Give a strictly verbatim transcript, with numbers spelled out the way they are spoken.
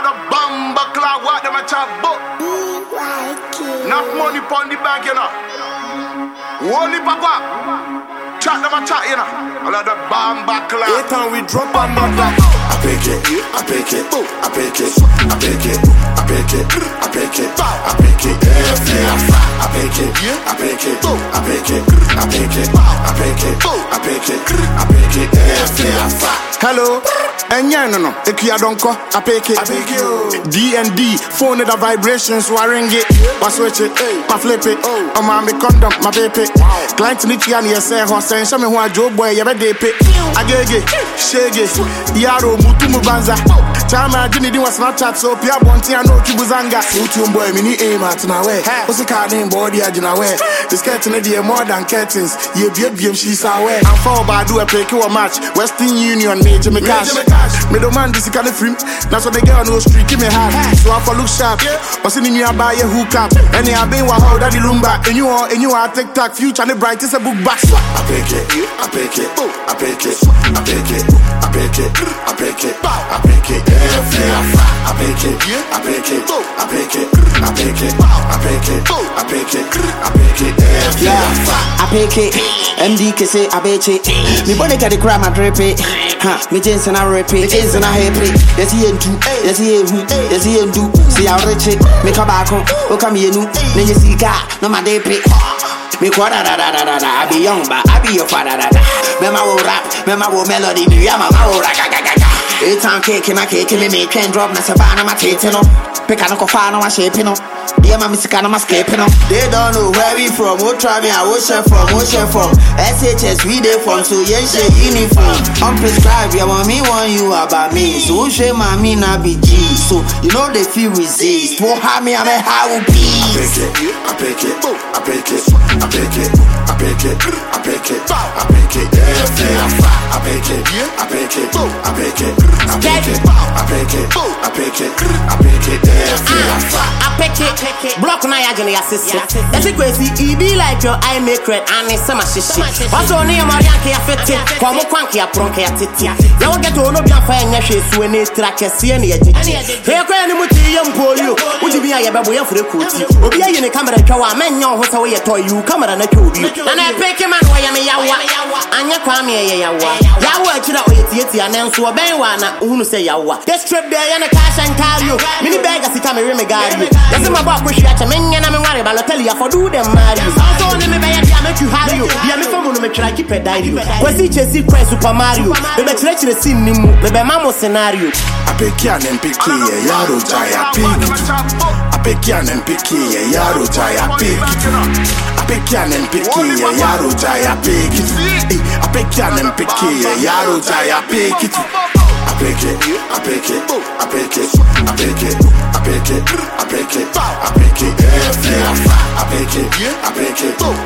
Another bomb clock, what them a chop book. Enough money pon the bank, you know. Holy papa. Chat them a chat, you know. Another bomb clock. Eight time we drop another. I pick it, I pick it, I pick it, I pick it, I pick it, I pick it, I pick it, I pick it, I pick it, I pick it, I pick it, I pick it, I pick it, I pick it, hello, enya no no, ekuya donko, I pick it, D and D, phone the vibrations, so I ring it, I switch it, I flip it, I'm on me condom, my baby, client ni chiani yese ho sen, show me who I Joe boy, you better dip it, agege, shege, yaro mutu mubanza, chama jini di was not chat so pia bonti ano kibuzanga, mutu boy mini aim at na way, what's the card name body ajina way, this curtain is more than curtains, ye be be she's away, I'm for by do a pick you a match, Western Union major me cash, middle man this kind of film, that's what they get on the street give me hard, so I for look sharp, what's in you buy a hook up, and you been wa how daddy lumba, and you are and you are TikTok future and the brightest a book back. I pick it, I pick it, I pick it, I pick it, I pick it, I pick it, I pick it, I pick it, I pick it, I pick it, I pick it, I pick it, I pick it, I pick it, yeah, I pick it, M D K say I bet it, me body got the crap my drip it, ha, me jeans and I rip it, jeans and I hip it, yes he ain't do, yes he ain't do, yes he ain't do, see how rich it, me come back home, oh come here new, then you see car, no my day pick. Me quada da da da da da. I be young, but I be your father da da. Me ma wo rap, me ma wo melody, me ya ma ma wo rap ga ga ga ga. Eight time cake, my cake, me me can drop na sabana ma tete no. Pick a no cofa no ma shape no. Yeah, my music and I'm escaping no. They don't know where we from. What try me? I was chef from, what chef from? S H S we dey from, so yeah she uniform. I'm prescribed, yeah, want me want you about me. So she my me na be G. So you know they feel resist. What have me? I'm a how be. I pick it, I pick it, I pick it, I pick it, I pick it, I pick it, I pick it, I pick it, I pick it, I pick it, I pick it, I pick it, I pick it, I pick it, I pick it, block na ya jini assist. That's it crazy, it be like your eye make red and it's some shishi. What's on your marianke ya fete, kwa mo kwanki ya pronke ya titi. Ya won't get to no bian fa enya she suene track ya siye ni ya jiji. Hey kwa ni muti ya mpolio, uji biya ya babu ya fure kuti. Obi ya yene kamera chawa, menya hosa we ya toy you, kamera na chobi. Na na pick man wa ya me yawa, anya kwa me ya yawa. Yawa chira oyeti yeti anenso obenwa na uhunu se yawa. This trip there ya na cash and carry you. Mini bag asika me reme gari. That's my back push ya menya na me ware balotelli ya for do them marry. Also ne me be ya dia make you harry you. Dia me famu no me try keep a diary. Kwesi chesi kwa Super Mario. Me be tire tire sin nimu, me be mamo scenario. Apeki an mpiki ya yaro jaya piki. Apeki an mpiki ya yaro jaya piki. Apeki an mpiki ya yaro jaya piki. Apeki an mpiki ya yaro jaya piki. I pick it, I pick it, I pick it, I pick it, I pick it, I pick it, I pick it, I pick it, I pick it, I pick it,